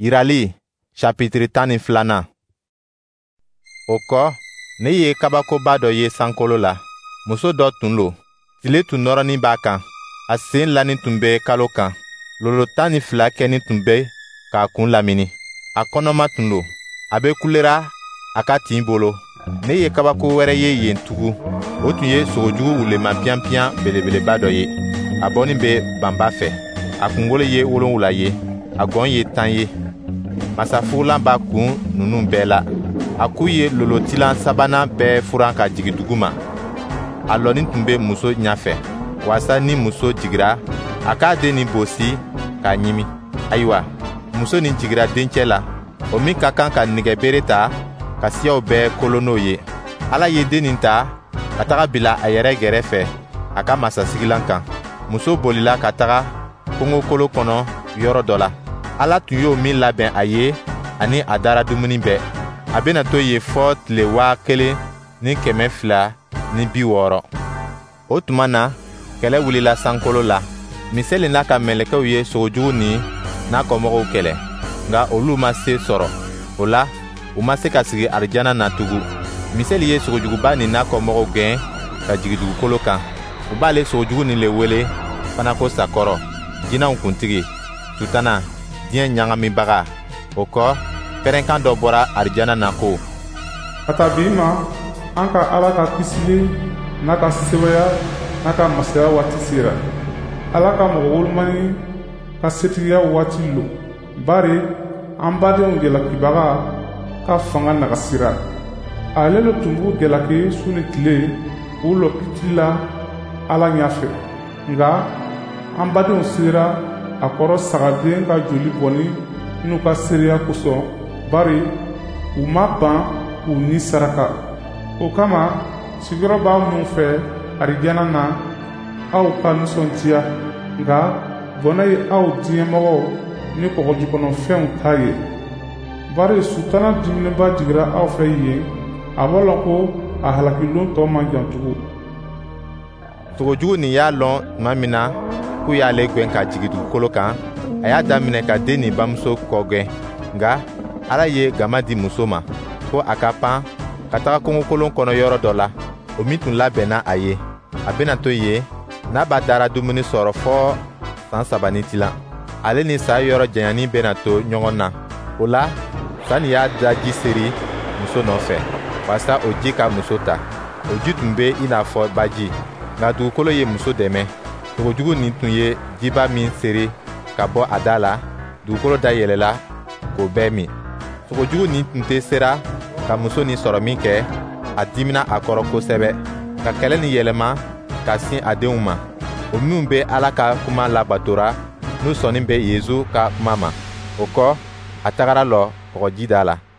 Yirali chapitre 12. O kɔ ne ye kabakoba dɔ ye sankolo la. Muso dɔ tun lo. Tile tun nɔrɔnin b'a kan. A sen lanin tun bɛ kalo kan. Lolo 12 kɛnin tun bɛ k'a kun lamini. A kɔnɔma tun lo. A bɛ kulera a ka tin bolo. Ne ye kabako wɛrɛ ye yen tugun. O tun ye sogojugu wulema piyan belebeleba dɔ ye. A bɔnin bɛ banba fɛ. A kunkolo ye 7 ye. A gɔn ye 10 ye. Masafugulan b'a kun ninnu bɛɛ la. A ku ye lolotilan 3nan bɛɛ furan ka jigin dugu ma. A lɔnin tun bɛ muso ɲafɛ. Walasa ni muso jigira, a k'a den nin bosi k'a ɲimi. Ayiwa, muso nin jigira dencɛ la. O min ka kan ka nɛgɛbere ta ka siyaw bɛɛ kolon n'o ye. Ala ye den nin ta ka taga bila a yɛrɛ gɛrɛfɛ a ka masasigilan kan. Muso bolila ka taga kongokolo kɔnɔ yɔrɔ dɔ la. Ala tun y'o min labɛn a ye ani a dara dumuni bɛɛ. A bena to ye fɔ tile 1260. O tuma na, kɛlɛ wulila sankolo la. Misɛli n'a ka mɛlɛkɛw ye sogojugu ni n'a kɔmɔgɔw kɛlɛ, nka olu ma se sɔrɔ. O la, u ma se ka sigi arijana na tugun. Misɛli ye sogojuguba ni n'a kɔmɔgɔw gɛn ka jigin dugukolo kan. U b'ale sogojugu ni le wele fana ko sakɔrɔ, jinɛw kuntigi, sutana, diɲɛ ɲagamibaga. O kɔ, pɛrɛnkan dɔ bɔra arijana na ko: ka taa bi ma, an ka Ala ka kisili n'a ka sɛbɛya n'a ka masaya waati sera. Ala ka mɔgɔ wolomani ka setigiya waati lo. Bari an badenw gɛlakibaga ka fanga nagasira. Ale lo tun b'u gɛlaki su ni tile u lo kiti la Ala ɲafɛ. Nga an badenw sera a kɔrɔ sagaden ka joli bɔni n'u ka seereya kosɔn. Bari u ma ban k'u ni saraka. O kama sigiyɔrɔ b'a minnu fɛ arijana na, aw ka nisɔndiya. Nga bɔnɛ ye aw diɲɛmɔgɔw ni kɔgɔjukɔnɔfɛnw ta ye. Bari sutana dumuniba jigira aw fɛ yen, a b'a lɔn ko a halakilon tɔ man jan tugun. Sogojugu nin y'a lɔn tuma min na k'u y'ale gwɛn ka jigin dugukolo kan, a y'a daminɛ ka den ni bamuso kɔgɛn. Nga Ala ye gama di muso ma ko a ka pan ka taga kongokolon kɔnɔ yɔrɔ dɔ la, o min tun labɛnna a ye. A bena to yen n'a b'a dara dumuni sɔrɔ fɔɔ san 3 ni tila. Ale ni sa yɔrɔ janyani bena to ɲɔgɔn na. O la, sa nin y'a daji seri muso nɔfɛ walasa o ji ka muso ta. O ji tun be i n'a fɔ baji, nka dugukolo ye muso dɛmɛ. Sogojugu nin tun ye jiba min seri ka bɔ a da la. Dugukolo da yɛlɛla k'o bɛɛ min. Sogojugu nin tun tɛ sera ka muso nin sɔrɔ min kɛ, a dimina a kɔrɔ kosɛbɛ, ka kɛlɛ nin yɛlɛma ka sin a denw ma. O minnu bɛ Ala ka kuma labatora n'u sɔnnin bɛ Yezu ka kuma ma. O kɔ, a tagara lɔ kɔgɔjida la.